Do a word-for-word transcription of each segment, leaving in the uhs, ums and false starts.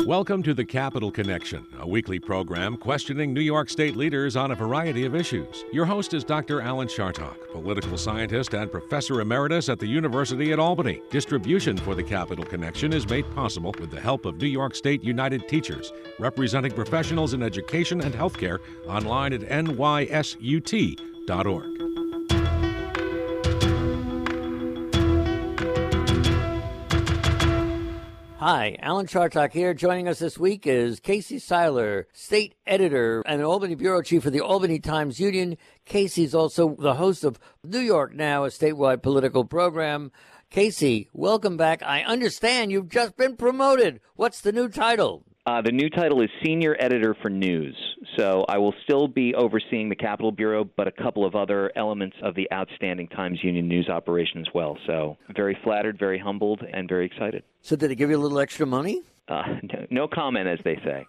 Welcome to the Capital Connection, a weekly program questioning New York State leaders on a variety of issues. Your host is Doctor Alan Chartock, political scientist and professor emeritus at the University at Albany. Distribution for the Capital Connection is made possible with the help of New York State United Teachers, representing professionals in education and healthcare, online at N Y S U T dot org. Hi, Alan Chartock here. Joining us this week is Casey Seiler, state editor and Albany bureau chief of the Albany Times-Union. Casey's also the host of New York Now, a statewide political program. Casey, welcome back. I understand you've just been promoted. What's the new title? Uh, the new title is Senior Editor for News. So I will still be overseeing the Capitol Bureau, but a couple of other elements of the outstanding Times-Union news operation as well. So very flattered, very humbled, and very excited. So did it give you a little extra money? Uh, no, no comment, as they say.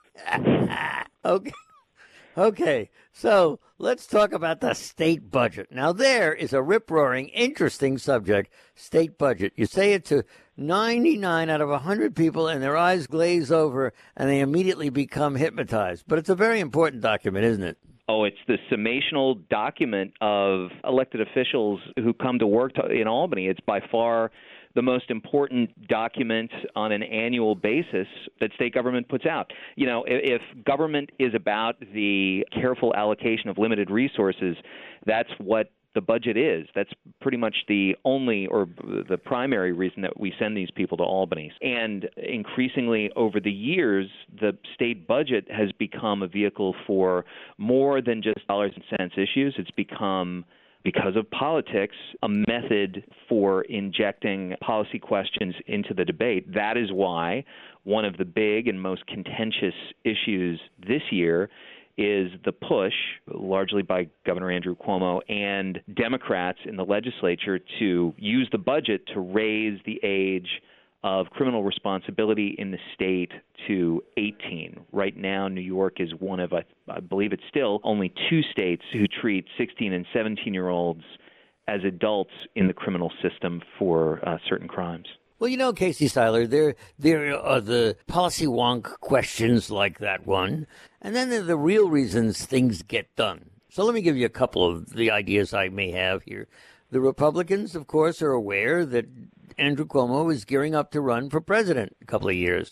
Okay. Okay, so let's talk about the state budget. Now, there is a rip-roaring, interesting subject, state budget. You say it to ninety-nine out of one hundred people, and their eyes glaze over, and they immediately become hypnotized. But it's a very important document, isn't it? Oh, it's the summational document of elected officials who come to work to, in Albany. It's by far the most important document on an annual basis that state government puts out. You know, if, if government is about the careful allocation of limited resources, that's what the budget is. That's pretty much the only or the primary reason that we send these people to Albany. And increasingly over the years, the state budget has become a vehicle for more than just dollars and cents issues. It's become, because of politics, a method for injecting policy questions into the debate. That is why one of the big and most contentious issues this year is the push, largely by Governor Andrew Cuomo and Democrats in the legislature, to use the budget to raise the age of criminal responsibility in the state to eighteen. Right now, New York is one of, I, I believe it's still, only two states who treat sixteen and seventeen-year-olds as adults in the criminal system for uh, certain crimes. Well, you know, Casey Seiler, there there are the policy wonk questions like that one, and then there are the real reasons things get done. So let me give you a couple of the ideas I may have here. The Republicans, of course, are aware that Andrew Cuomo is gearing up to run for president in a couple of years.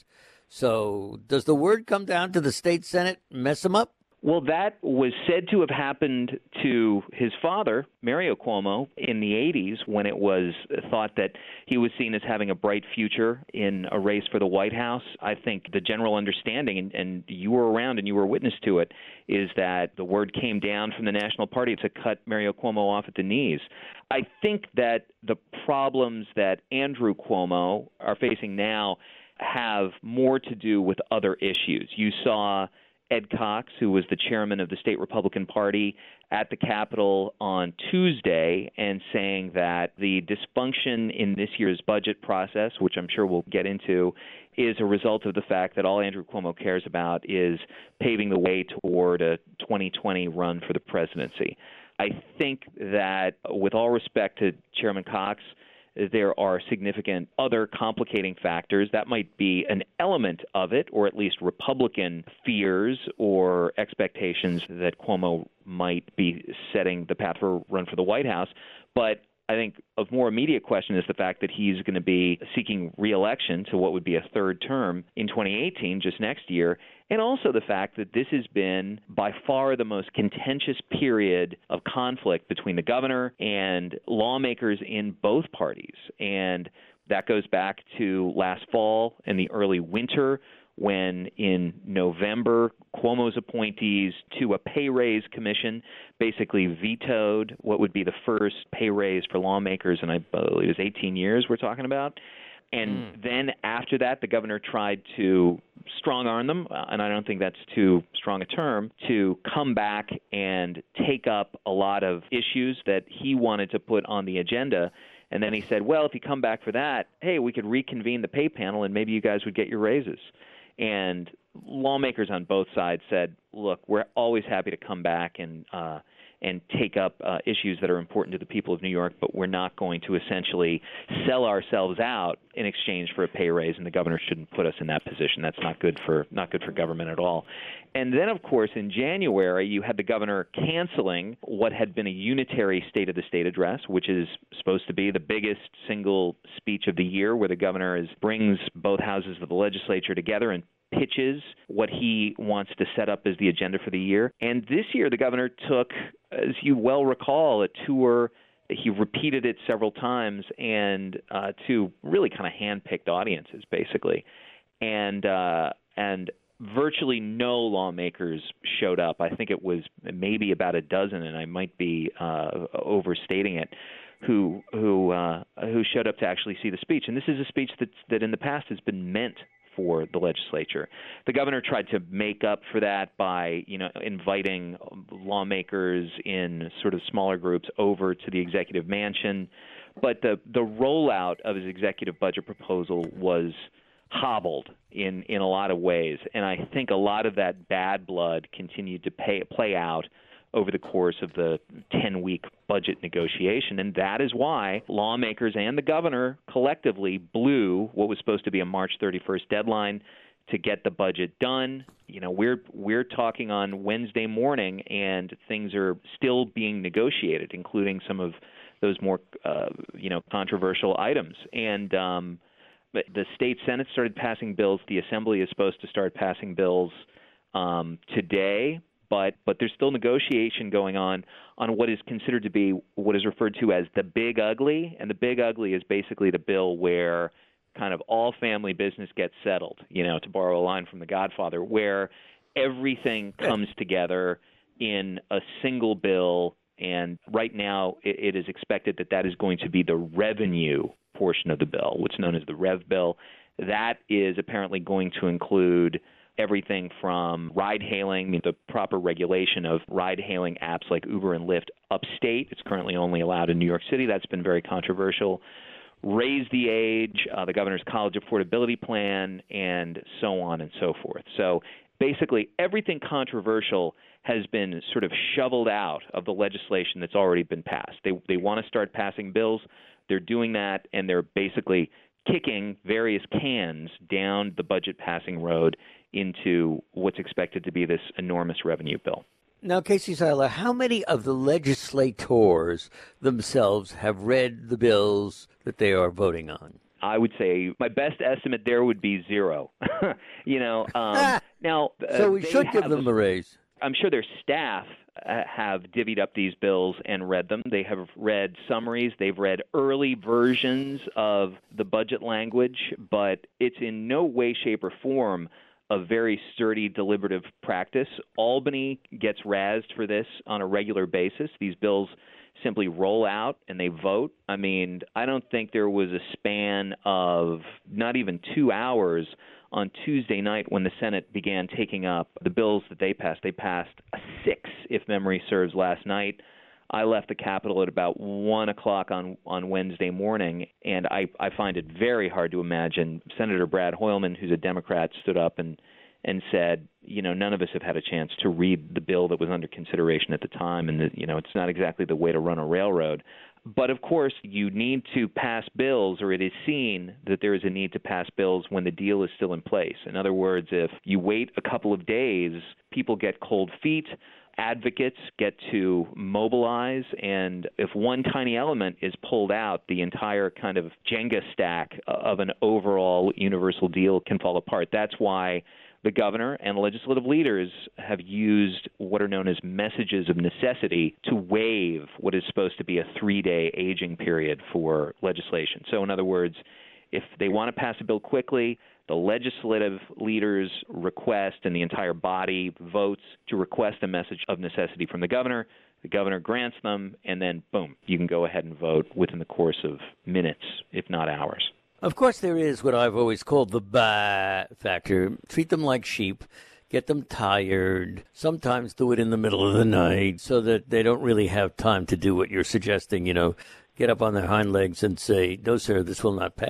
So does the word come down to the state Senate mess him up? Well, that was said to have happened to his father, Mario Cuomo, in the eighties, when it was thought that he was seen as having a bright future in a race for the White House. I think the general understanding, and, and you were around and you were witness to it, is that the word came down from the National Party to cut Mario Cuomo off at the knees. I think that the problems that Andrew Cuomo are facing now have more to do with other issues. You saw Ed Cox, who was the chairman of the state Republican Party, at the Capitol on Tuesday and saying that the dysfunction in this year's budget process, which I'm sure we'll get into, is a result of the fact that all Andrew Cuomo cares about is paving the way toward a twenty twenty run for the presidency. I think that, with all respect to Chairman Cox, there are significant other complicating factors. That might be an element of it, or at least Republican fears or expectations that Cuomo might be setting the path for a run for the White House. But I think of more immediate question is the fact that he's going to be seeking re-election to what would be a third term in twenty eighteen, just next year, and also the fact that this has been by far the most contentious period of conflict between the governor and lawmakers in both parties. And that goes back to last fall and the early winter, when in November, Cuomo's appointees to a pay raise commission basically vetoed what would be the first pay raise for lawmakers, and I believe it was eighteen years we're talking about. And mm. then after that, the governor tried to strong-arm them, uh, and I don't think that's too strong a term, to come back and take up a lot of issues that he wanted to put on the agenda. And then he said, well, if you come back for that, hey, we could reconvene the pay panel and maybe you guys would get your raises. And lawmakers on both sides said, look, we're always happy to come back and uh, and take up uh, issues that are important to the people of New York, but we're not going to essentially sell ourselves out in exchange for a pay raise, and the governor shouldn't put us in that position. That's not good for not good for government at all. And then, of course, in January, you had the governor canceling what had been a unitary State of the State address, which is supposed to be the biggest single speech of the year, where the governor is brings both houses of the legislature together and pitches what he wants to set up as the agenda for the year. And this year, the governor took, as you well recall, a tour. He repeated it several times, and uh, to really kind of hand-picked audiences, basically. And uh, and virtually no lawmakers showed up. I think it was maybe about a dozen, and I might be uh, overstating it, who who uh, who showed up to actually see the speech. And this is a speech that's, that in the past has been meant for the legislature. The governor tried to make up for that by, you know, inviting lawmakers in sort of smaller groups over to the executive mansion. But the the rollout of his executive budget proposal was hobbled in, in a lot of ways. And I think a lot of that bad blood continued to pay, play out over the course of the ten-week budget negotiation. And that is why lawmakers and the governor collectively blew what was supposed to be a March thirty-first deadline to get the budget done. You know, we're we're talking on Wednesday morning, and things are still being negotiated, including some of those more, uh, you know, controversial items. And um, but the state Senate started passing bills. The Assembly is supposed to start passing bills um, today. But but there's still negotiation going on on what is considered to be what is referred to as the Big Ugly. And the Big Ugly is basically the bill where kind of all family business gets settled, you know, to borrow a line from The Godfather, where everything comes together in a single bill. And right now it, it is expected that that is going to be the revenue portion of the bill, what's known as the Rev Bill. That is apparently going to include everything from ride-hailing, the proper regulation of ride-hailing apps like Uber and Lyft upstate. It's currently only allowed in New York City. That's been very controversial. Raise the age, uh, the governor's college affordability plan, and so on and so forth. So basically everything controversial has been sort of shoveled out of the legislation that's already been passed. They, they want to start passing bills. They're doing that, and they're basically kicking various cans down the budget passing road into what's expected to be this enormous revenue bill. Now, Casey Seiler, how many of the legislators themselves have read the bills that they are voting on? I would say my best estimate there would be zero. you know, um, now uh, so we should give them a raise. I'm sure their staff uh, have divvied up these bills and read them. They have read summaries. They've read early versions of the budget language, but it's in no way, shape, or form a very sturdy deliberative practice. Albany gets razzed for this on a regular basis. These bills simply roll out and they vote. I mean, I don't think there was a span of not even two hours on Tuesday night when the Senate began taking up the bills that they passed. They passed six, if memory serves, last night. I left the Capitol at about one o'clock on, on Wednesday morning, and I, I find it very hard to imagine. Senator Brad Hoylman, who's a Democrat, stood up and, and said, you know, none of us have had a chance to read the bill that was under consideration at the time, and, the, you know, it's not exactly the way to run a railroad. But, of course, you need to pass bills, or it is seen that there is a need to pass bills when the deal is still in place. In other words, if you wait a couple of days, people get cold feet, advocates get to mobilize, and if one tiny element is pulled out, the entire kind of Jenga stack of an overall universal deal can fall apart. That's why the governor and legislative leaders have used what are known as messages of necessity to waive what is supposed to be a three-day aging period for legislation. So, in other words, if they want to pass a bill quickly, the legislative leaders request and the entire body votes to request a message of necessity from the governor. The governor grants them, and then, boom, you can go ahead and vote within the course of minutes, if not hours. Of course, there is what I've always called the bah factor. Treat them like sheep. Get them tired. Sometimes do it in the middle of the night so that they don't really have time to do what you're suggesting, you know, get up on their hind legs and say, no, sir, this will not pass.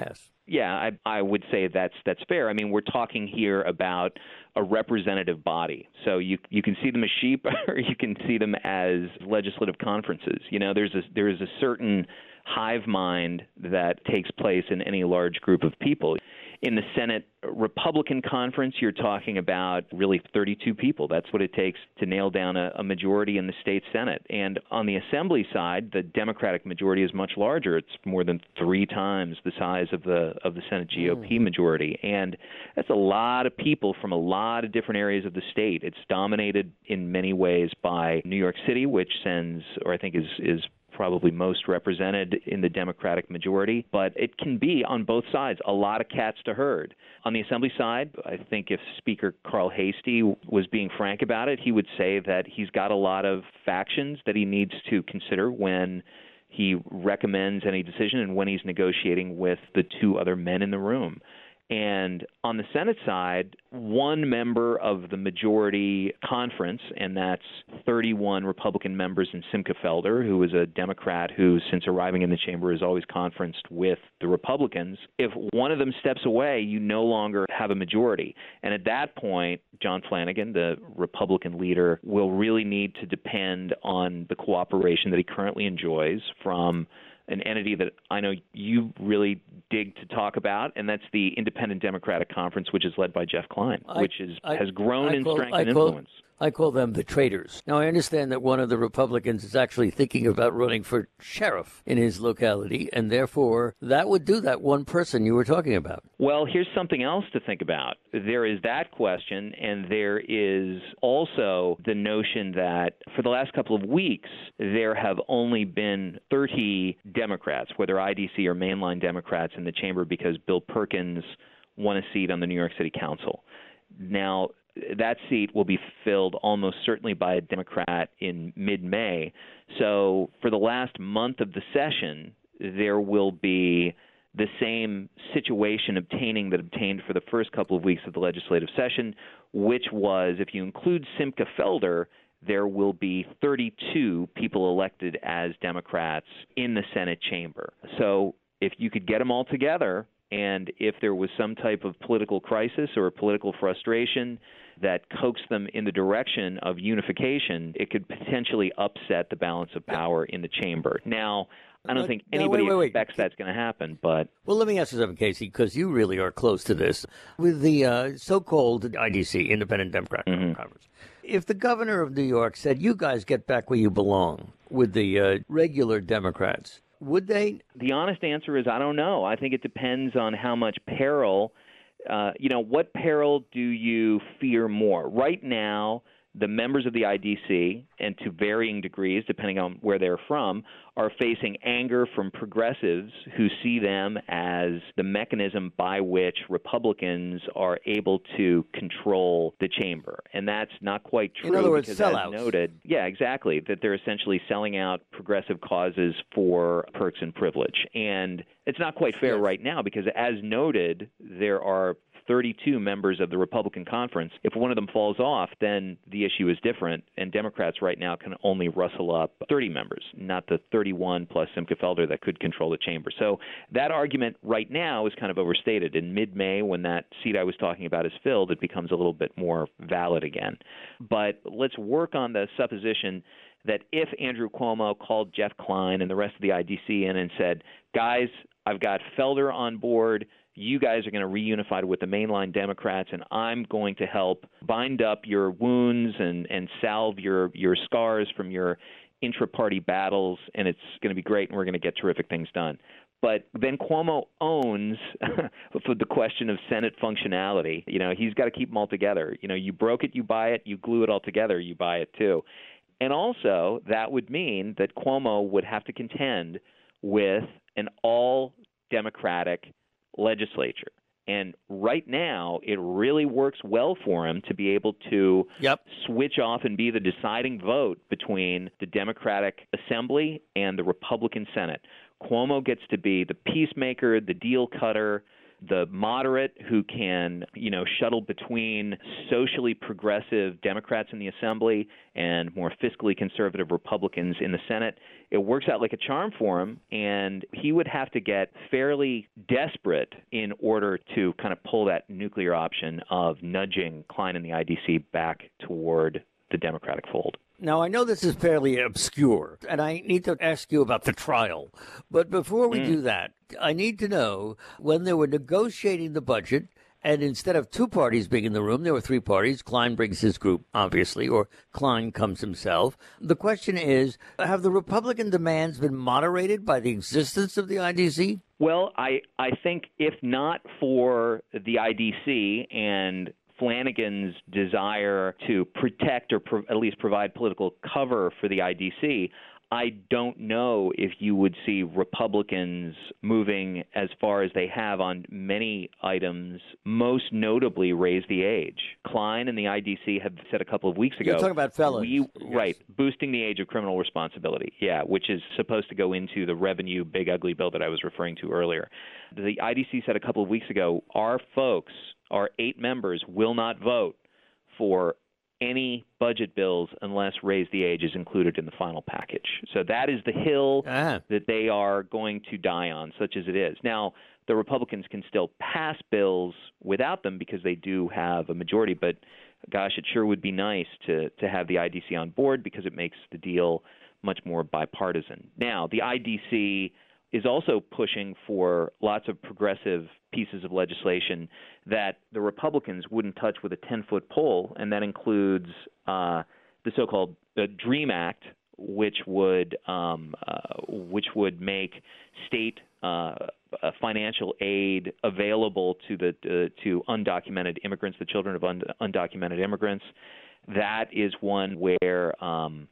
Yeah, I, I would say that's that's fair. I mean, we're talking here about a representative body. So you you can see them as sheep or you can see them as legislative conferences. You know, there's a, there is a certain hive mind that takes place in any large group of people. In the Senate Republican conference, you're talking about really thirty-two people. That's what it takes to nail down a, a majority in the state Senate. And on the Assembly side, the Democratic majority is much larger. It's more than three times the size of the of the Senate G O P mm. majority. And that's a lot of people from a lot of different areas of the state. It's dominated in many ways by New York City, which sends, or I think is is probably most represented in the Democratic majority, but it can be on both sides a lot of cats to herd. On the Assembly side, I think if Speaker Carl Heastie was being frank about it, he would say that he's got a lot of factions that he needs to consider when he recommends any decision and when he's negotiating with the two other men in the room. And on the Senate side, one member of the majority conference, and that's thirty-one Republican members and Simcha Felder, who is a Democrat who, since arriving in the chamber, is always conferenced with the Republicans. If one of them steps away, you no longer have a majority. And at that point, John Flanagan, the Republican leader, will really need to depend on the cooperation that he currently enjoys from an entity that I know you really dig to talk about, and that's the Independent Democratic Conference, which is led by Jeff Klein, I, which is, I, has grown I in call, strength I and call, influence. I call them the traitors. Now, I understand that one of the Republicans is actually thinking about running for sheriff in his locality, and therefore that would do that one person you were talking about. Well, here's something else to think about. There is that question, and there is also the notion that for the last couple of weeks, there have only been thirty Democrats, whether I D C or mainline Democrats, in the chamber because Bill Perkins won a seat on the New York City Council. Now, that seat will be filled almost certainly by a Democrat in mid-May. So for the last month of the session, there will be the same situation obtaining that obtained for the first couple of weeks of the legislative session, which was, if you include Simcha Felder, there will be thirty-two people elected as Democrats in the Senate chamber. So if you could get them all together, and if there was some type of political crisis or political frustration that coaxed them in the direction of unification, it could potentially upset the balance of power in the chamber. Now, I don't think anybody no, wait, wait, expects wait. that's going to happen, but... Well, let me ask you something, Casey, because you really are close to this. With the uh, so-called I D C, Independent Democratic mm-hmm. Conference, if the governor of New York said, you guys get back where you belong with the uh, regular Democrats, would they? The honest answer is I don't know. I think it depends on how much peril, uh, you know, what peril do you fear more? Right now, the members of the I D C, and to varying degrees, depending on where they're from, are facing anger from progressives who see them as the mechanism by which Republicans are able to control the chamber. And that's not quite true. In other words, because, sellouts. as noted, yeah, exactly, that they're essentially selling out progressive causes for perks and privilege. And it's not quite fair yes. right now because, as noted, there are thirty-two members of the Republican conference. If one of them falls off, then the issue is different, and Democrats right now can only rustle up thirty members, not the thirty-one plus Simcha Felder that could control the chamber. So that argument right now is kind of overstated. In mid-May, when that seat I was talking about is filled, it becomes a little bit more valid again. But let's work on the supposition that if Andrew Cuomo called Jeff Klein and the rest of the I D C in and said, guys, I've got Felder on board, you guys are going to reunify with the mainline Democrats, and I'm going to help bind up your wounds and, and salve your, your scars from your intra-party battles, and it's going to be great, and we're going to get terrific things done. But then Cuomo owns for the question of Senate functionality. You know, he's got to keep them all together. You know, you broke it, you buy it. You glue it all together, you buy it too. And also, that would mean that Cuomo would have to contend with an all-Democratic legislature. And right now, it really works well for him to be able to yep. switch off and be the deciding vote between the Democratic Assembly and the Republican Senate. Cuomo gets to be the peacemaker, the deal cutter, the moderate who can, you know, shuttle between socially progressive Democrats in the Assembly and more fiscally conservative Republicans in the Senate. It works out like a charm for him, and he would have to get fairly desperate in order to kind of pull that nuclear option of nudging Klein and the I D C back toward the Democratic fold. Now, I know this is fairly obscure, and I need to ask you about the trial. But before we mm. do that, I need to know, when they were negotiating the budget, and instead of two parties being in the room, there were three parties. Klein brings his group, obviously, or Klein comes himself. The question is, have the Republican demands been moderated by the existence of the I D C? Well, I, I think if not for the I D C and Flanagan's desire to protect or pro- at least provide political cover for the I D C, I don't know if you would see Republicans moving as far as they have on many items, most notably raise the age. Klein and the I D C have said a couple of weeks ago. You're talking about felons. We, yes. Right, boosting the age of criminal responsibility, yeah, which is supposed to go into the revenue big ugly bill that I was referring to earlier. The I D C said a couple of weeks ago, our folks, our eight members, will not vote for any budget bills unless raise the age is included in the final package. So that is the hill ah. that they are going to die on, such as it is. Now, the Republicans can still pass bills without them because they do have a majority, but gosh, it sure would be nice to, to have the I D C on board because it makes the deal much more bipartisan. Now, the I D C is also pushing for lots of progressive pieces of legislation that the Republicans wouldn't touch with a ten-foot pole, and that includes uh, the so-called uh, DREAM Act, which would um, uh, which would make state uh, uh, financial aid available to the uh, to undocumented immigrants, the children of un- undocumented immigrants. That is one where um,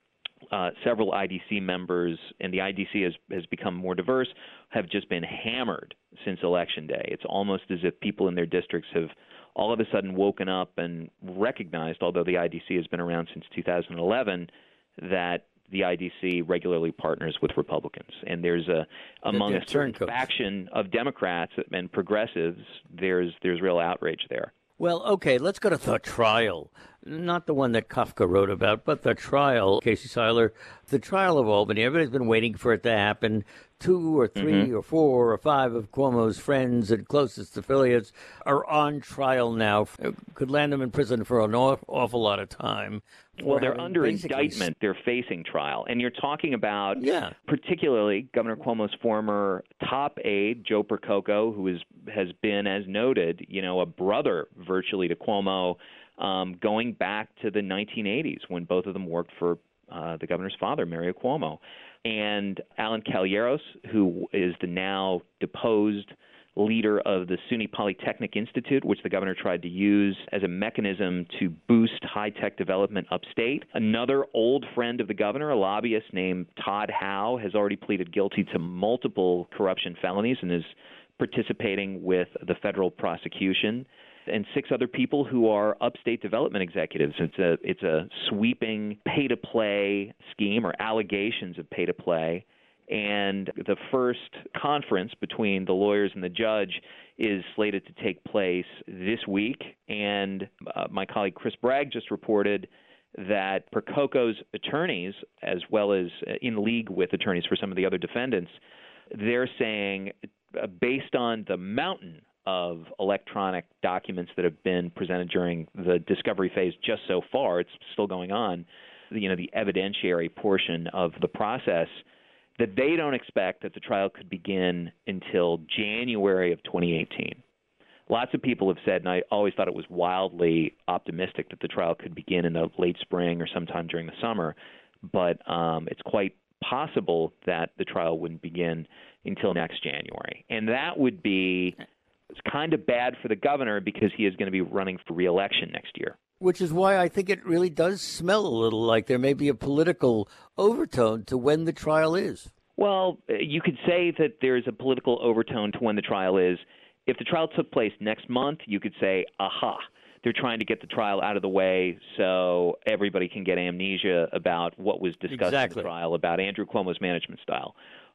Uh, several I D C members, and the I D C has, has become more diverse, have just been hammered since Election Day. It's almost as if people in their districts have all of a sudden woken up and recognized, although the I D C has been around since two thousand eleven, that the I D C regularly partners with Republicans. And there's a among a certain faction of Democrats and progressives, there's there's real outrage there. Well, okay, let's go to the trial. Not the one that Kafka wrote about, but the trial, Casey Seiler, the trial of Albany. Everybody's been waiting for it to happen. Two or three mm-hmm. or four or five of Cuomo's friends and closest affiliates are on trial now. Could land them in prison for an awful lot of time. Well, they're under indictment. They're facing trial. And you're talking about, yeah. particularly Governor Cuomo's former top aide, Joe Percoco, who is, has been, as noted, you know, a brother virtually to Cuomo, um, going back to the nineteen eighties when both of them worked for uh, the governor's father, Mario Cuomo. And Alan Calleros, who is the now deposed leader of the SUNY Polytechnic Institute, which the governor tried to use as a mechanism to boost high-tech development upstate. Another old friend of the governor, a lobbyist named Todd Howe, has already pleaded guilty to multiple corruption felonies and is participating with the federal prosecution. And six other people who are upstate development executives. It's a it's a sweeping pay-to-play scheme, or allegations of pay-to-play. And the first conference between the lawyers and the judge is slated to take place this week. And uh, my colleague Chris Bragg just reported that Percoco's attorneys, as well as uh, in league with attorneys for some of the other defendants, they're saying, uh, based on the mountain of electronic documents that have been presented during the discovery phase just so far, it's still going on, you know, the evidentiary portion of the process, that they don't expect that the trial could begin until January of twenty eighteen. Lots of people have said, and I always thought it was wildly optimistic, that the trial could begin in the late spring or sometime during the summer, but um, it's quite possible that the trial wouldn't begin until next January. And that would be kind of bad for the governor because he is going to be running for re-election next year. Which is why I think it really does smell a little like there may be a political overtone to when the trial is. Well, you could say that there's a political overtone to when the trial is. If the trial took place next month, you could say, aha, they're trying to get the trial out of the way so everybody can get amnesia about what was discussed exactly. in the trial about Andrew Cuomo's management style.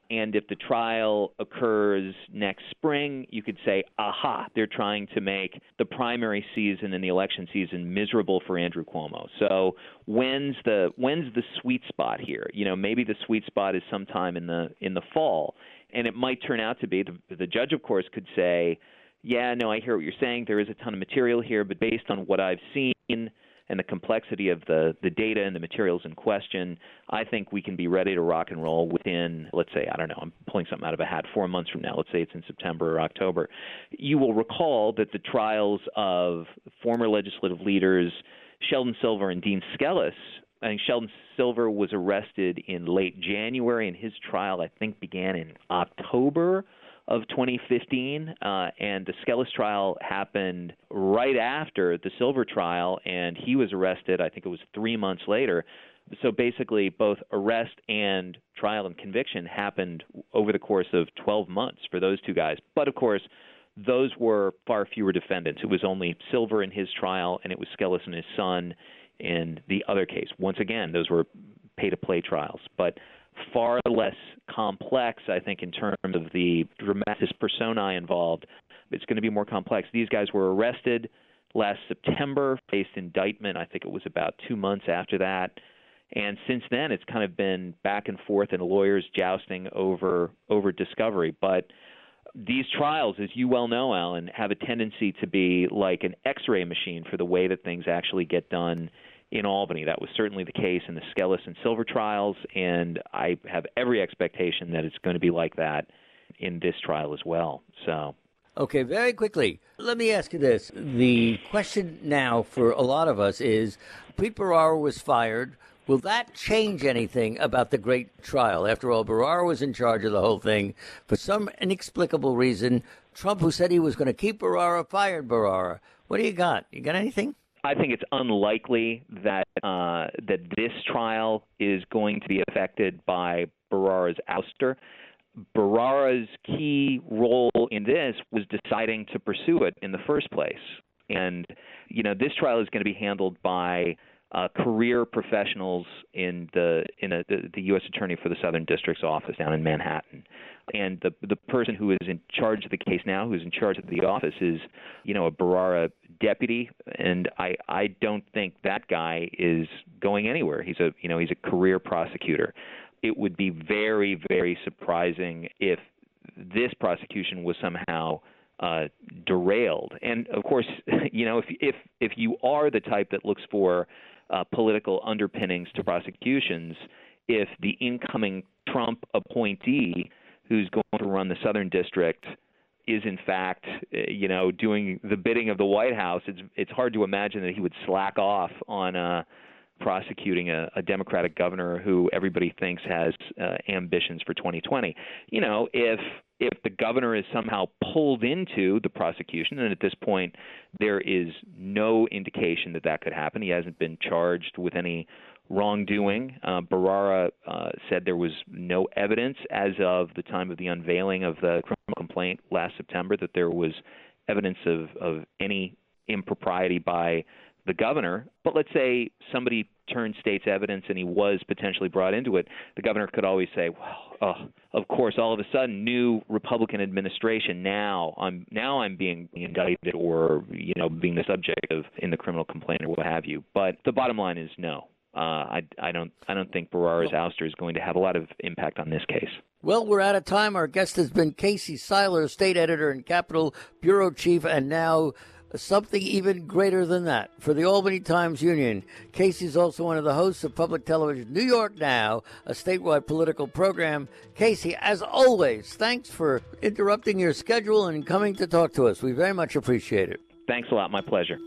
And if the trial occurs next spring, you could say, aha, they're trying to make the primary season and the election season miserable for Andrew Cuomo. So when's the when's the sweet spot here? You know, maybe the sweet spot is sometime in the in the fall. And it might turn out to be, the, the judge, of course, could say, yeah, no, I hear what you're saying. There is a ton of material here, but based on what I've seen and the complexity of the, the data and the materials in question, I think we can be ready to rock and roll within, let's say, I don't know, I'm pulling something out of a hat, four months from now. Let's say it's in September or October. You will recall that the trials of former legislative leaders Sheldon Silver and Dean Skelos, I think Sheldon Silver was arrested in late January, and his trial, I think, began in October of twenty fifteen, uh, and the Skelos trial happened right after the Silver trial, and he was arrested, I think it was three months later. So basically, both arrest and trial and conviction happened over the course of twelve months for those two guys. But, of course, those were far fewer defendants. It was only Silver in his trial, and it was Skelos and his son in the other case. Once again, those were pay-to-play trials. But far less complex, I think, in terms of the dramatis personae involved. It's going to be more complex. These guys were arrested last September, faced indictment. I think it was about two months after that. And since then, it's kind of been back and forth and lawyers jousting over over discovery. But these trials, as you well know, Alan, have a tendency to be like an X-ray machine for the way that things actually get done in Albany. That was certainly the case in the Skelos and Silver trials, and I have every expectation that it's going to be like that in this trial as well. So, okay, very quickly, let me ask you this. The question now for a lot of us is, Preet Bharara was fired. Will that change anything about the great trial? After all, Bharara was in charge of the whole thing. For some inexplicable reason, Trump, who said he was going to keep Bharara, fired Bharara. What do you got? You got anything? I think it's unlikely that uh, that this trial is going to be affected by Bharara's ouster. Bharara's key role in this was deciding to pursue it in the first place. And, you know, this trial is going to be handled by uh, career professionals in the in a, the, the U S Attorney for the Southern District's office down in Manhattan. And the the person who is in charge of the case now, who's in charge of the office, is, you know, a Bharara deputy, and I, I don't think that guy is going anywhere. He's a you know he's a career prosecutor. It would be very, very surprising if this prosecution was somehow uh, derailed. And of course, you know, if if if you are the type that looks for uh, political underpinnings to prosecutions, if the incoming Trump appointee who's going to run the Southern District is in fact, you know, doing the bidding of the White House, it's it's hard to imagine that he would slack off on uh, prosecuting a, a Democratic governor who everybody thinks has uh, ambitions for twenty twenty. You know, if if the governor is somehow pulled into the prosecution, and at this point there is no indication that that could happen, he hasn't been charged with any wrongdoing. Uh, Bharara uh, said there was no evidence as of the time of the unveiling of the criminal complaint last September that there was evidence of, of any impropriety by the governor. But let's say somebody turned state's evidence and he was potentially brought into it. The governor could always say, well, oh, of course, all of a sudden, new Republican administration, now I'm now I'm being indicted or, you know, being the subject of in the criminal complaint or what have you. But the bottom line is no. Uh, I, I don't I don't think Bharara's ouster is going to have a lot of impact on this case. Well, we're out of time. Our guest has been Casey Seiler, state editor and Capitol Bureau Chief, and now something even greater than that for the Albany Times-Union. Casey's also one of the hosts of public television New York Now, a statewide political program. Casey, as always, thanks for interrupting your schedule and coming to talk to us. We very much appreciate it. Thanks a lot. My pleasure.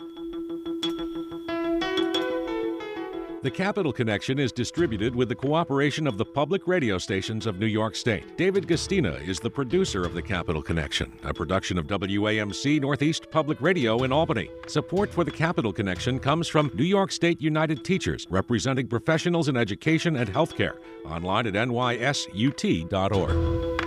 The Capital Connection is distributed with the cooperation of the public radio stations of New York State. David Gastina is the producer of The Capital Connection, a production of W A M C Northeast Public Radio in Albany. Support for The Capital Connection comes from New York State United Teachers, representing professionals in education and healthcare. Online at N Y S U T dot org.